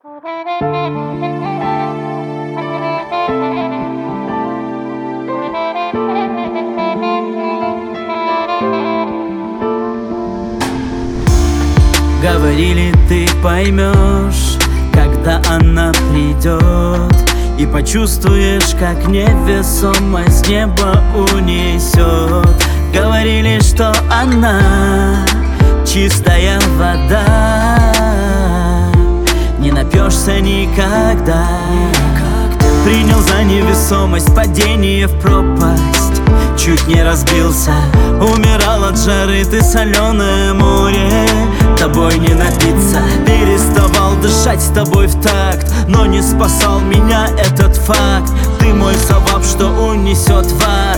Говорили, ты поймешь, когда она придет, и почувствуешь, как невесомость небо унесет. Говорили, что она чистая вода, не напьешься никогда. Принял за невесомость падение в пропасть, чуть не разбился, умирал от жары. Ты соленое море, тобой не напиться. Переставал дышать с тобой в такт, но не спасал меня этот факт. Ты мой совап, что унесет в ад.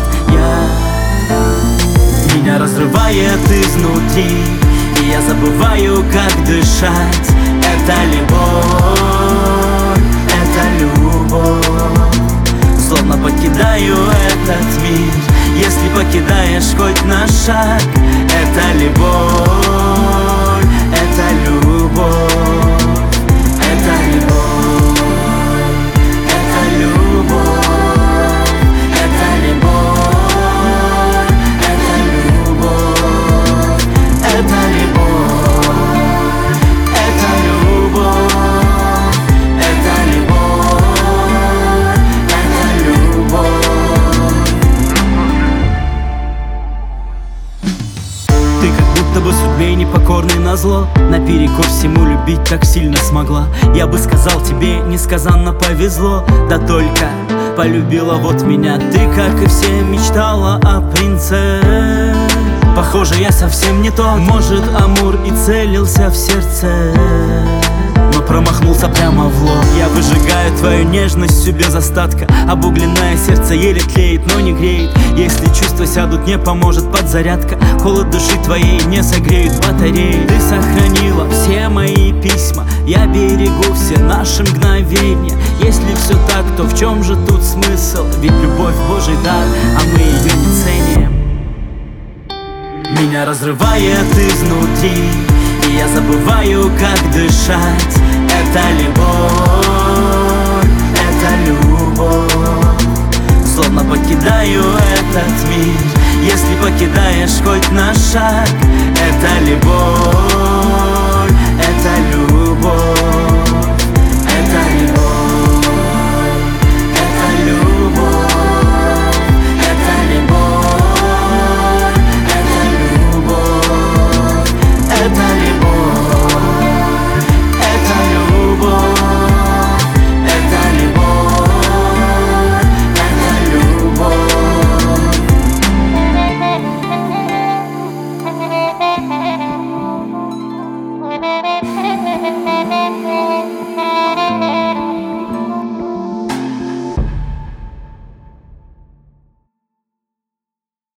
Меня разрывает изнутри, и я забываю, как дышать. Это любовь, это любовь. Словно покидаю этот мир, если покидаешь хоть на шаг. Это любовь, это любовь, это любовь, это любовь, это любовь, это любовь, это любовь, это любовь, это любовь, это любовь. Ты как будто бы судьбе непокорный назло, наперекор всему любить так сильно смогла. Я бы сказал, тебе несказанно повезло, да только полюбила вот меня. Ты, как и все, мечтала о принце. Похоже, я совсем не тот. Может, Амур и целился в сердце, но промахнулся прямо в лоб. Я выжигаю твою нежность всю без остатка. Обугленное сердце еле тлеет, но не греет. Если чувства сядут, не поможет подзарядка. Холод души твоей не согреют батареи. Ты сохранила все мои письма, я берегу все наши мгновения. Если все так, то в чем же тут смысл? Ведь любовь Божий дар, а мы ее не ценим. Меня разрывает изнутри, и я забываю, как дышать. Это любовь, это любовь. Словно покидаю этот мир, если покидаешь хоть на шаг. Это любовь.